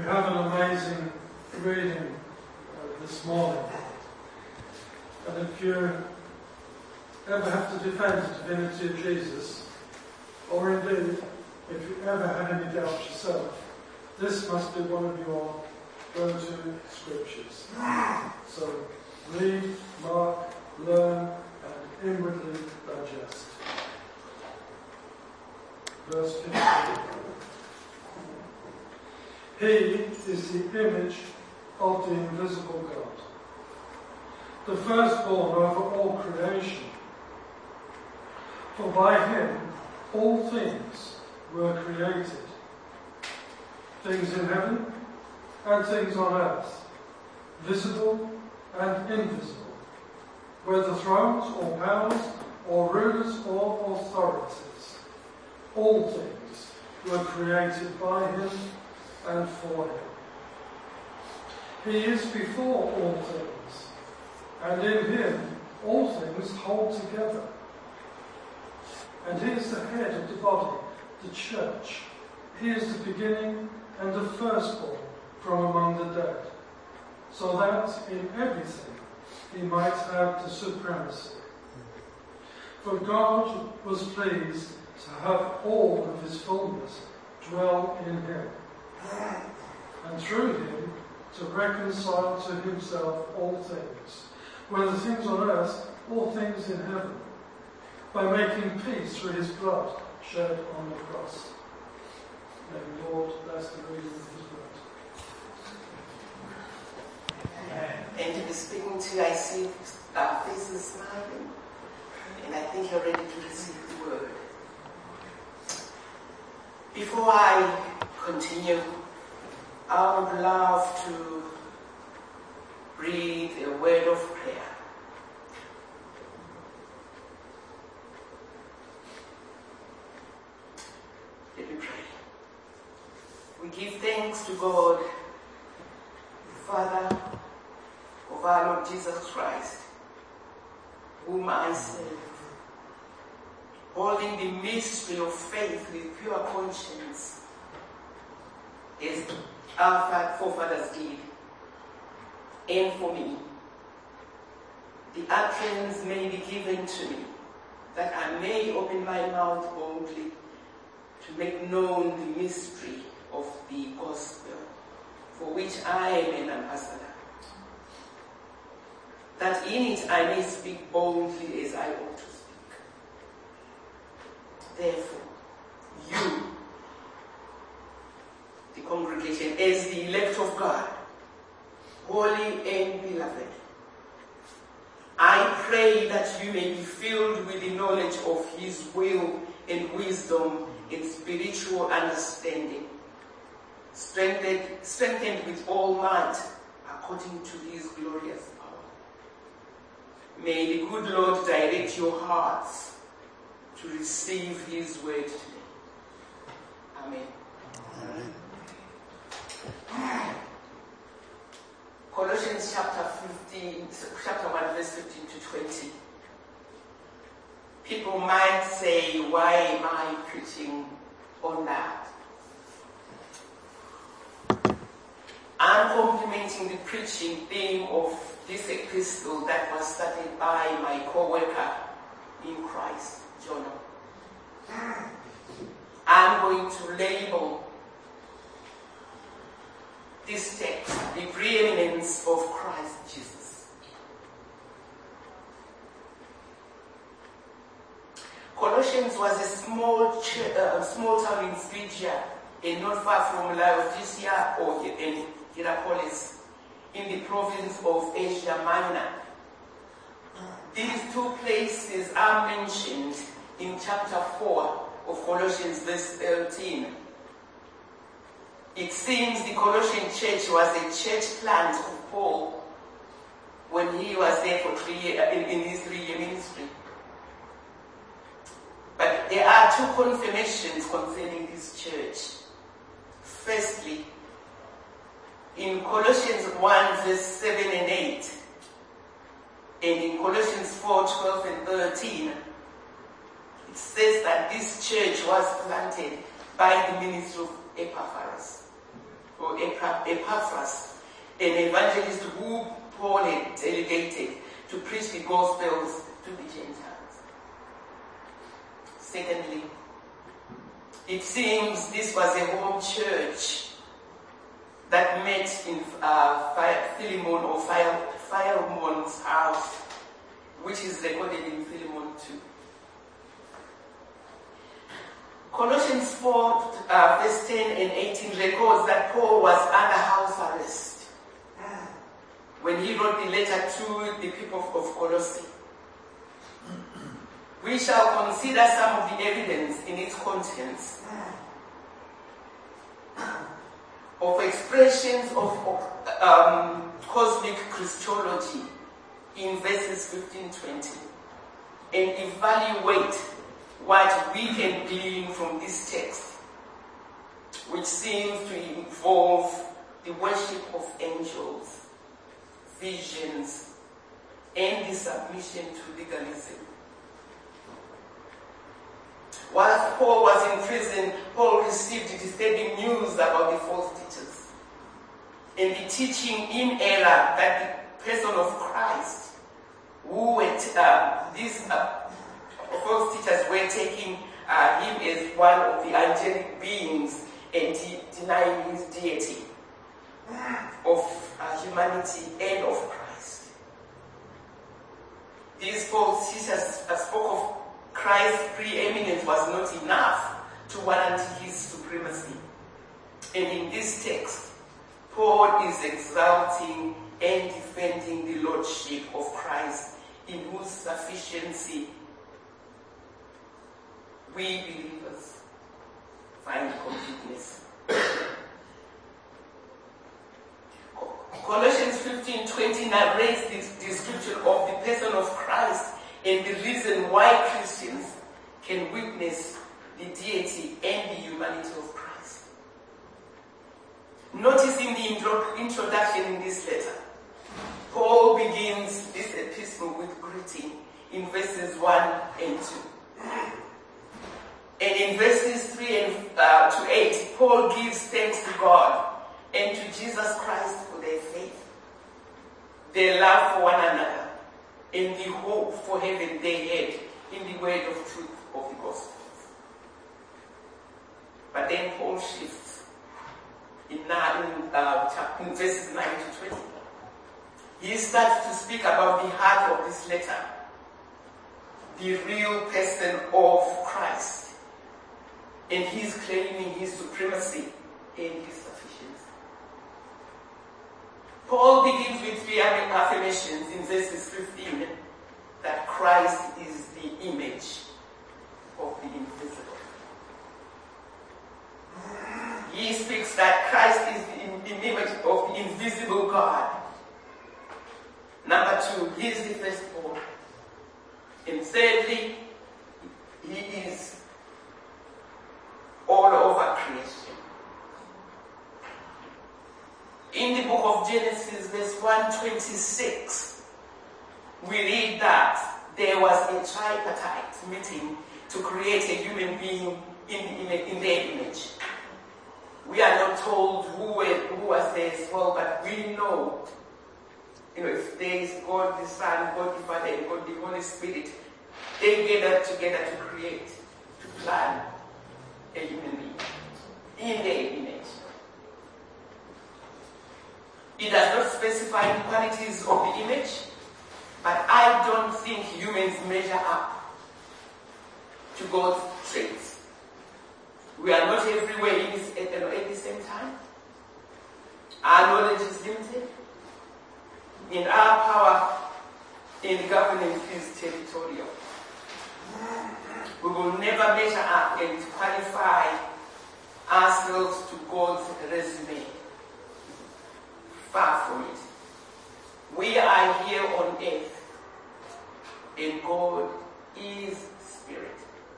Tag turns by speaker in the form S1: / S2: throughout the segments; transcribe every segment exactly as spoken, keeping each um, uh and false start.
S1: have an amazing reading uh, this morning. And if you ever have to defend the divinity of Jesus, or indeed, if you ever have any doubts yourself, this must be one of your go-to scriptures. So read, mark, learn, and inwardly digest. Verse fifteen. He is the image of the invisible God, the firstborn over all creation. For by him all things were created, things in heaven and things on earth, visible and invisible, whether thrones or powers or rulers or authorities. All things were created by him and for him. He is before all things, and in him all things hold together. And he is the head of the body, the church. He is the beginning and the firstborn from among the dead, so that in everything he might have the supremacy. For God was pleased to have all of his fullness dwell in him, and through him to reconcile to himself all things, whether things on earth or things in heaven, by making peace through his blood shed on the cross. May the Lord bless the reading of his word.
S2: And to be speaking to you, I see our faces smiling, and I think you're ready to receive the word. Before I continue, I would love to read a word of prayer. Let me pray. We give thanks to God, the Father of our Lord Jesus Christ, whom I serve, holding the mystery of faith with pure conscience, as our forefathers did, and for me, the utterance may be given to me, that I may open my mouth boldly to make known the mystery of the gospel, for which I am an ambassador, that in it I may speak boldly as I ought to speak. Therefore, you, the congregation, as the elect of God, holy and beloved, I pray that you may be filled with the knowledge of his will and wisdom and spiritual understanding, strengthened, strengthened with all might according to his glorious power. May the good Lord direct your hearts to receive his word today. Amen. Amen. Colossians chapter fifteen, chapter one, verse fifteen to twenty. People might say, why am I preaching on that? I'm complementing the preaching theme of this epistle that was started by my co-worker in Christ, Jonah. I'm going to label this text, the preeminence of Christ Jesus. Colossians was a small ch- uh, small town in Phrygia, and not far from Laodicea or in Hierapolis, in the province of Asia Minor. These two places are mentioned in chapter four of Colossians, verse thirteen. It seems the Colossian church was a church plant of Paul when he was there for three years, in, in his three-year ministry. But there are two confirmations concerning this church. Firstly, in Colossians one, verse seven and eight, and in Colossians four, twelve and thirteen, it says that this church was planted by the ministry of Epaphras. or Epaphras, an evangelist who Paul had delegated to preach the Gospels to the Gentiles. Secondly, it seems this was a home church that met in uh, Philemon or Philemon's house, which is recorded in Philemon two. Colossians four, uh, verse ten and eighteen records that Paul was under house arrest when he wrote the letter to the people of Colossae. We shall consider some of the evidence in its contents of expressions of um, cosmic Christology in verses fifteen to twenty and evaluate what we can glean from this text, which seems to involve the worship of angels, visions, and the submission to legalism. While Paul was in prison, Paul received disturbing news about the false teachers and the teaching in error that the person of Christ, who were uh, these uh, false teachers were taking uh, him as one of the angelic beings and de- denying his deity of uh, humanity and of Christ. These false teachers uh, spoke of Christ's preeminence was not enough to warrant his supremacy. And in this text, Paul is exalting and defending the lordship of Christ, in whose sufficiency we believers find completeness. Colossians fifteen twenty narrates the description of the person of Christ and the reason why Christians can witness the deity and the humanity of Christ. Notice in the intro- introduction in this letter, Paul begins this epistle with greeting in verses one and two. And in verses three and uh, to eight, Paul gives thanks to God and to Jesus Christ for their faith, their love for one another, and the hope for heaven they had in the word of truth of the gospel. But then Paul shifts in, in, uh, in verses nine to twenty. He starts to speak about the heart of this letter, the real person of Christ, and he's claiming his supremacy and his sufficiency. Paul begins with three affirmations in verses fifteen that Christ is the image of the invisible. He speaks that Christ is the, the image of the invisible God. Number two, he is the firstborn. And thirdly, he is all over creation. In the book of Genesis, verse one twenty-six, we read that there was a tripartite meeting to create a human being in, in, in their image. We are not told who, were, who was there as well, but we know, you know, if there is God the Son, God the Father, and God the Holy Spirit, they gathered together to create, to plan a human being in their image. It does not specify the qualities of the image, but I don't think humans measure up to God's traits. We are not everywhere in this, at, at the same time. Our knowledge is limited. And our power in governance is territorial. We will never measure up and qualify ourselves to God's resume. Far from it. We are here on earth, and God is Spirit.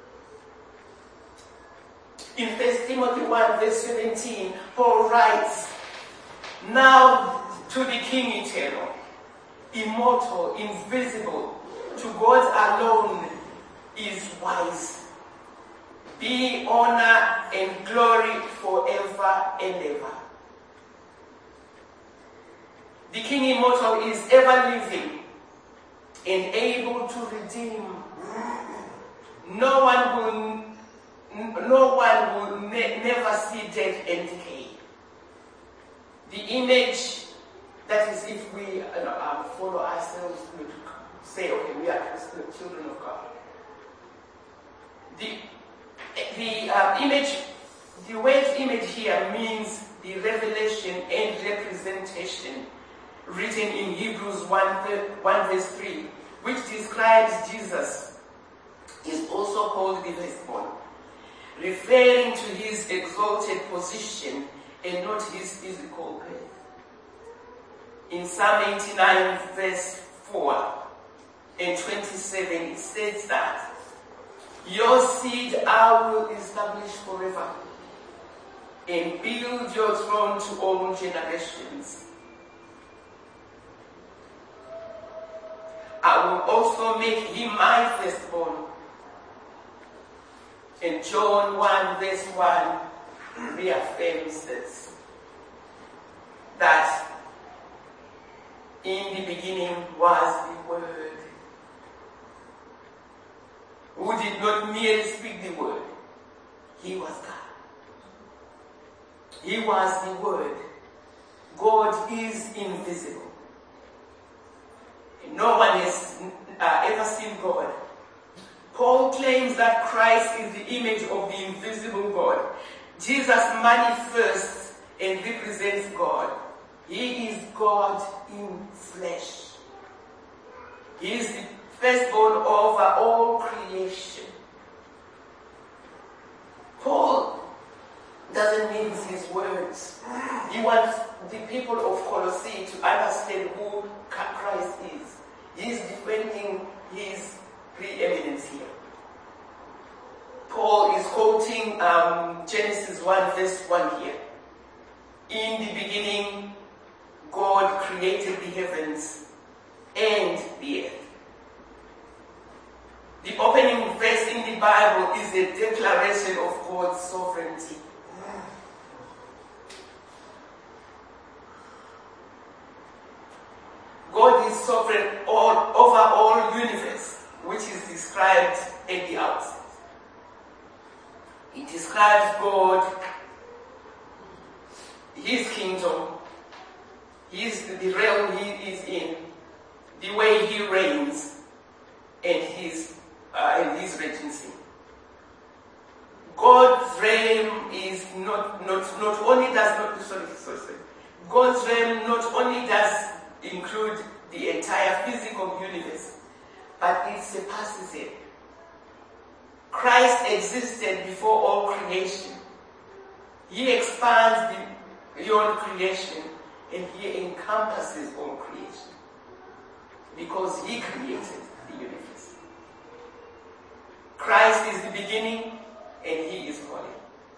S2: In First Timothy one verse seventeen, Paul writes, "Now to the King eternal, immortal, invisible, to God alone is wise, be honor and glory forever and ever. The King Immortal is ever living and able to redeem. No one will, no one will ne- never see death and decay. The image, that is, if we uh, um, follow ourselves, we say, okay, we are the children of God. The, the uh, image, the word image here means the revelation and representation written in Hebrews one, one verse three, which describes Jesus, is also called the firstborn, referring to his exalted position and not his physical birth. In Psalm eighty-nine verse four and twenty-seven, it says that, your seed I will establish forever and build your throne to all generations. I will also make him my firstborn. And John one verse one reaffirms this, that in the beginning was the Word, who did not merely speak the word, he was God. He was the Word. God is invisible. No one has uh, ever seen God. Paul claims that Christ is the image of the invisible God. Jesus manifests and represents God. He is God in flesh. He is the firstborn over all creation. Paul doesn't mince his words. He wants the people of Colossae to understand who Christ is. He is defending his preeminence here. Paul is quoting um, Genesis one verse one here. In the beginning, God created the heavens and the earth. The opening verse in the Bible is a declaration of God's sovereignty. God is sovereign all, over all universe, which is described at the outset. It describes God, his kingdom, his, the realm he is in, the way he reigns, and his, uh, and his regency. God's realm is not, not, not only does not, sorry, sorry, sorry. God's realm not only does include the entire physical universe, but it surpasses it. Christ existed before all creation. He expands beyond creation, and he encompasses all creation because he created the universe. Christ is the beginning, and he is holy.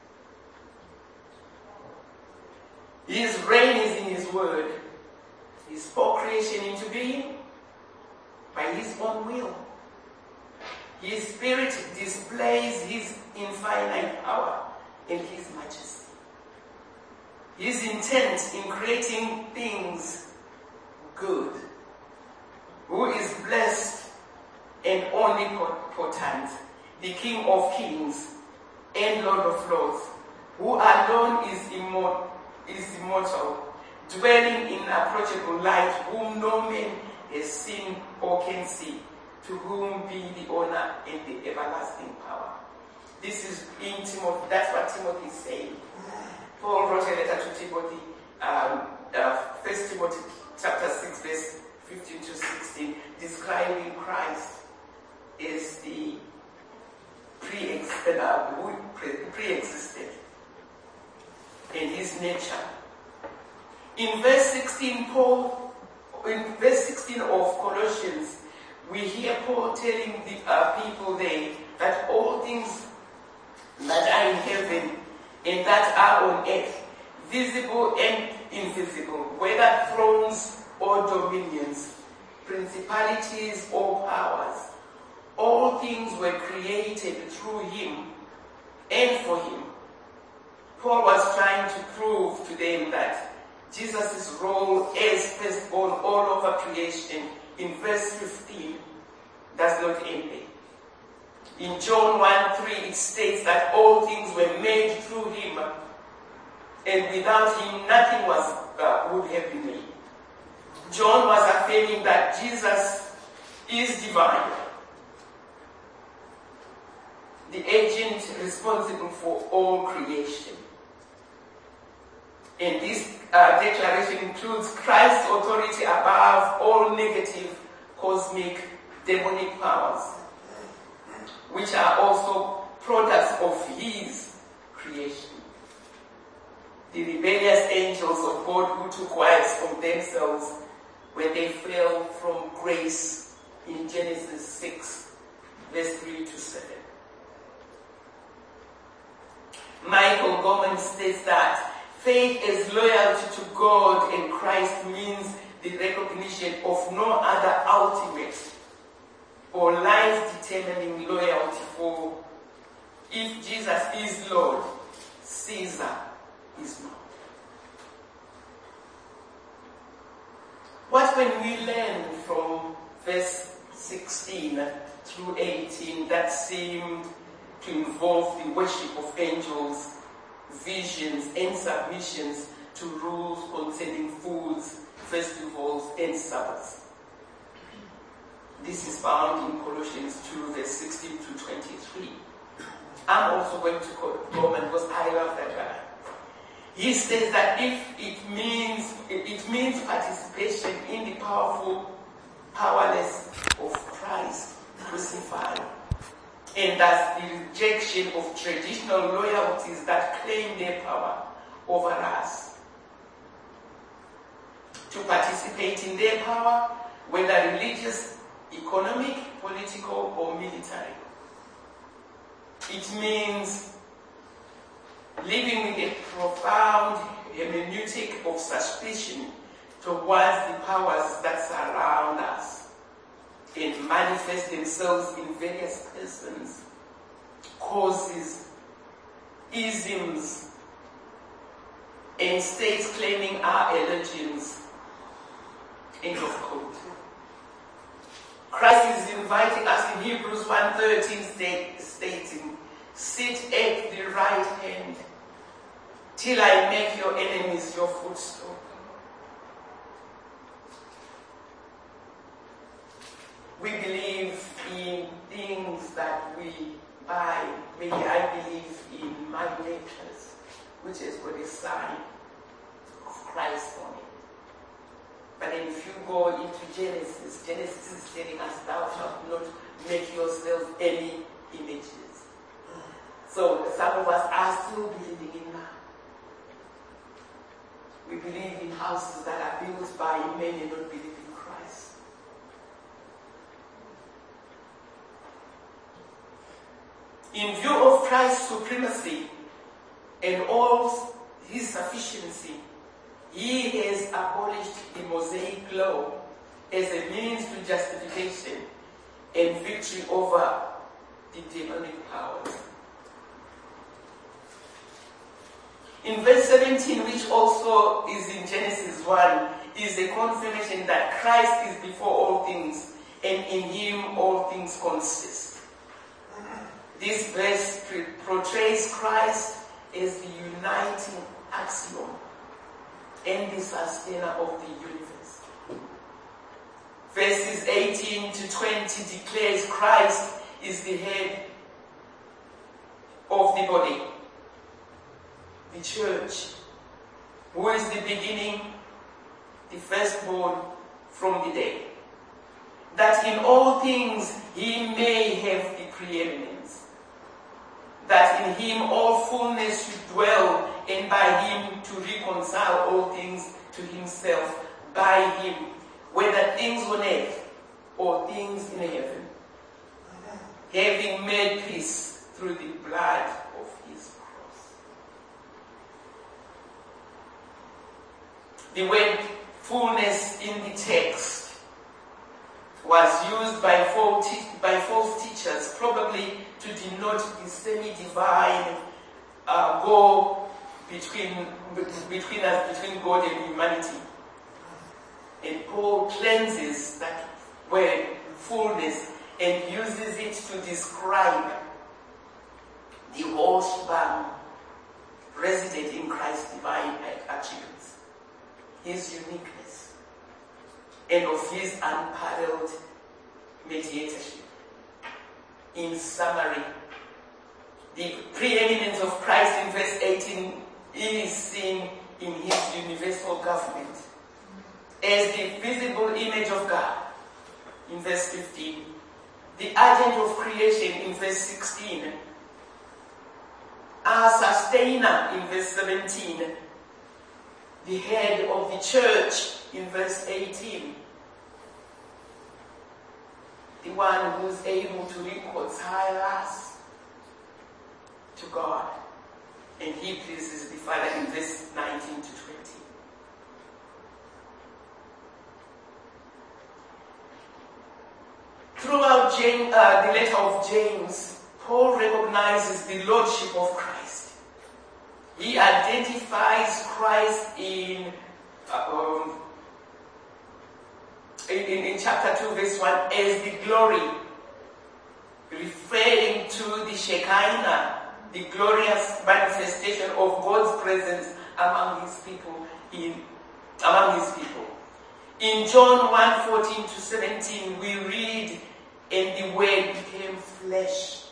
S2: His reign is in his word. He spoke creation into being by his own will. His spirit displays his infinite power and his majesty. His intent in creating things good, who is blessed and omnipotent, the King of kings and Lord of lords, who alone is immortal, is immortal, dwelling in approachable light, whom no man has seen or can see, to whom be the honor and the everlasting power. This is in Timothy, that's what Timothy is saying. Paul wrote a letter to Timothy, um, uh, First Timothy chapter six, verse fifteen to sixteen, describing Christ as the pre-existed, uh, who pre-existed in his nature. In verse sixteen, Paul, in verse sixteen of Colossians, we hear Paul telling the uh, people there that all things that are in heaven and that are on earth, visible and invisible, whether thrones or dominions, principalities or powers, all things were created through him and for him. Paul was trying to prove to them that Jesus' role as firstborn all over creation in verse fifteen does not end there. In John one three it states that all things were made through him, and without him nothing was uh, would have been made. John was affirming that Jesus is divine, the agent responsible for all creation. And this uh, declaration includes Christ's authority above all negative, cosmic, demonic powers, which are also products of his creation. The rebellious angels of God who took wives from themselves when they fell from grace in Genesis six, verse three to seven. Michael Gorman states that faith as loyalty to God and Christ means the recognition of no other ultimate or life-determining loyalty, for if Jesus is Lord, Caesar is not. What when we learn from verse sixteen through eighteen that seemed to involve the worship of angels, visions, and submissions to rules concerning foods, festivals, and Sabbaths? This is found in Colossians two, verse sixteen to twenty-three. I'm also going to quote Roman because I love that guy. He says that if it means it means participation in the powerful powerless of Christ crucified, and thus the rejection of traditional loyalties that claim their power over us. To participate in their power, whether religious, economic, political, or military. It means living with a profound hermeneutic of suspicion towards the powers that surround us and manifest themselves in various persons, causes, isms, and states claiming our allegiance. End of quote. Christ is inviting us in Hebrews one thirteen stating, sit at the right hand till I make your enemies your footstool. We believe in things that we buy. Maybe I believe in my necklace, which has got a sign of Christ on it. But then if you go into Genesis, Genesis is telling us, thou shalt not make yourself any images. So some of us are still believing in that. We believe in houses that are built by men and not believe in Christ. In view of Christ's supremacy and all his sufficiency, he has abolished the Mosaic law as a means to justification and victory over the demonic powers. In verse seventeen, which also is in Genesis one, is a confirmation that Christ is before all things, and in him all things consist. This verse portrays Christ as the uniting axiom and the sustainer of the universe. Verses eighteen to twenty declares Christ is the head of the body, the church, who is the beginning, the firstborn from the dead, that in all things he may have the preeminence, that in him all fullness should dwell, and by him to reconcile all things to himself, by him, whether things on earth or things in heaven, having made peace through the blood of his cross. The word fullness in the text was used by false, by false teachers, probably to denote the semi-divine uh, go between, between us, between God and humanity. And Paul cleanses that word, fullness, and uses it to describe the whole shebang resident in Christ's divine attributes, his uniqueness, and of his unparalleled mediatorship. In summary, the preeminence of Christ in verse eighteen is seen in his universal government as the visible image of God in verse fifteen, the agent of creation in verse sixteen, our sustainer in verse seventeen, the head of the church in verse eighteen, the one who is able to reconcile us to God, and he pleases the Father in verse nineteen to twenty. Throughout James, uh, the letter of James, Paul recognizes the lordship of Christ. He identifies Christ in, uh, um, in, in, in chapter two, verse one, as the glory, referring to the Shekinah, the glorious manifestation of God's presence among his people. In, among his people. In John one, fourteen to seventeen, we read, and the Word became flesh,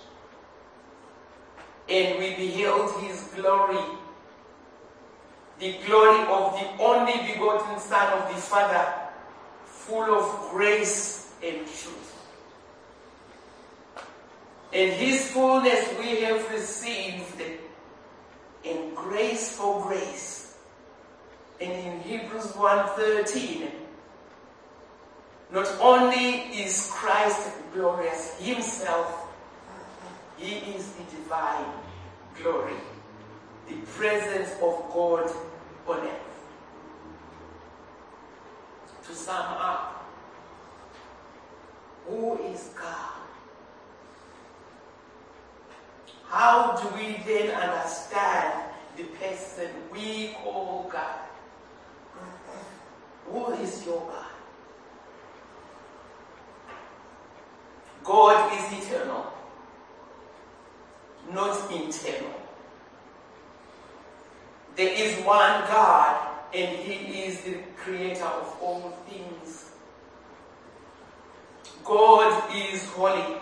S2: and we beheld his glory, the glory of the only begotten Son of the Father, full of grace and truth. And his fullness we have received, and grace for grace. And in Hebrews one thirteen, not only is Christ glorious himself, he is the divine glory, the presence of God on earth. To sum up, who is God? How do we then understand the person we call God? Who is your God? God is eternal, not internal. There is one God, and he is the creator of all things. God is holy,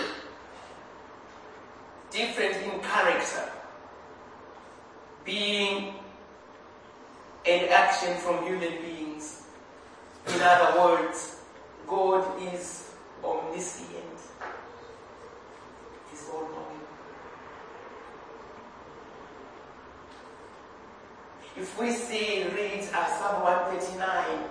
S2: different in character, being and action from human beings. In other words, God is omniscient. He's all-knowing. If we see, read uh, Psalm one thirty-nine,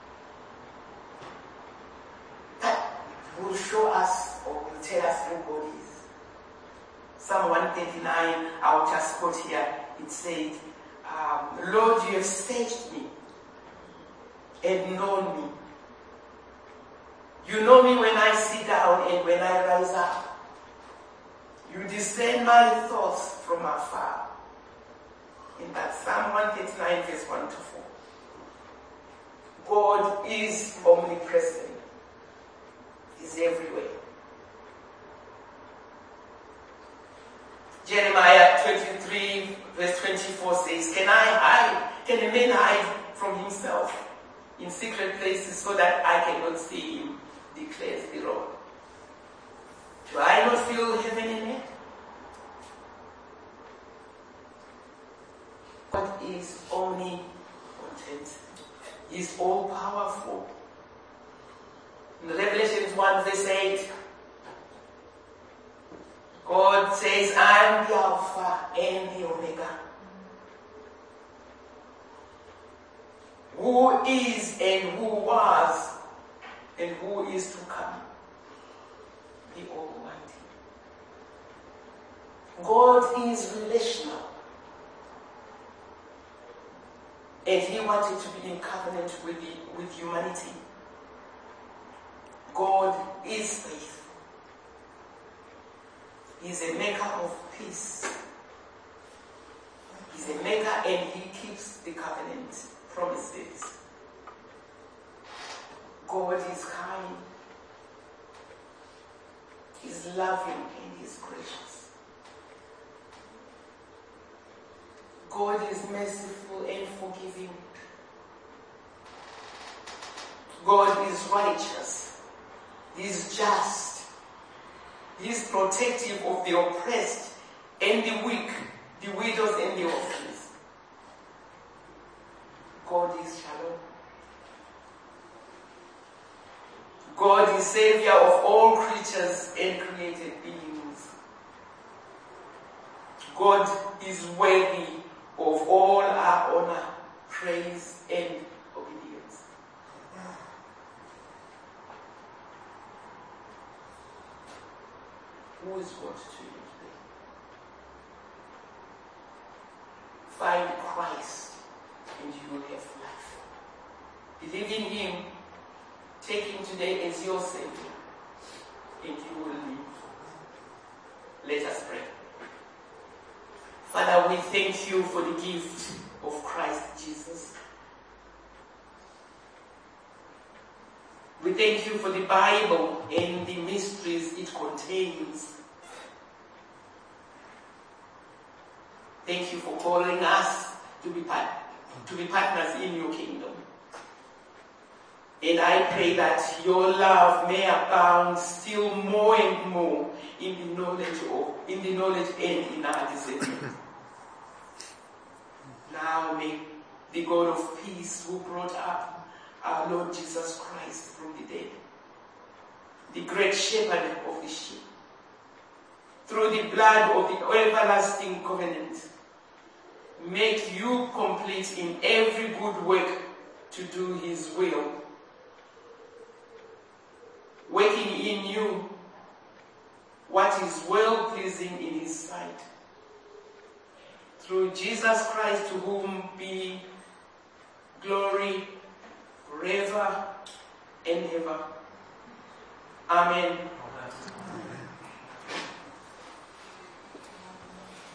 S2: that will show us or will tell us who God is. Psalm one thirty-nine, I'll just quote here. It said, um, Lord, you have searched me and known me. You know me when I sit down and when I rise up. You discern my thoughts from afar. In that Psalm one thirty-nine, verse one to four. God is omnipresent. He's everywhere. Jeremiah twenty-three, verse twenty-four says, Can I hide? Can a man hide from himself in secret places so that I cannot see him? Declares the Lord. Do I not feel heaven in it? God is omnipotent. He is all powerful. In Revelation one verse eight, God says, I am the Alpha and the Omega. Who is and who was and who is to come, the Almighty. God is relational. And he wanted to be in covenant with, the, with humanity. God is faithful. He is a maker of peace. He's a maker and he keeps the covenant promises. God is kind. He's loving and he's gracious. God is merciful and forgiving. God is righteous. He's just. He's protective of the oppressed and the weak, the widows and the orphans. God is shalom. God is Savior of all creatures and created beings. God is worthy of all our honor, praise, and obedience. Who is God to you today? Find Christ and you will have life. Believe in him. Take him today as your Savior and you will live. Let us pray. Father, we thank you for the gift of Christ Jesus. We thank you for the Bible and the mysteries it contains. Thank you for calling us to be, part, to be partners in your kingdom. And I pray that your love may abound still more and more in the knowledge of, in the knowledge and in our discernment. Now may the God of peace who brought up our Lord Jesus Christ from the dead, the great shepherd of the sheep, through the blood of the everlasting covenant, make you complete in every good work to do his will, working in you what is well-pleasing in his sight. Through Jesus Christ, to whom be glory forever and ever. Amen.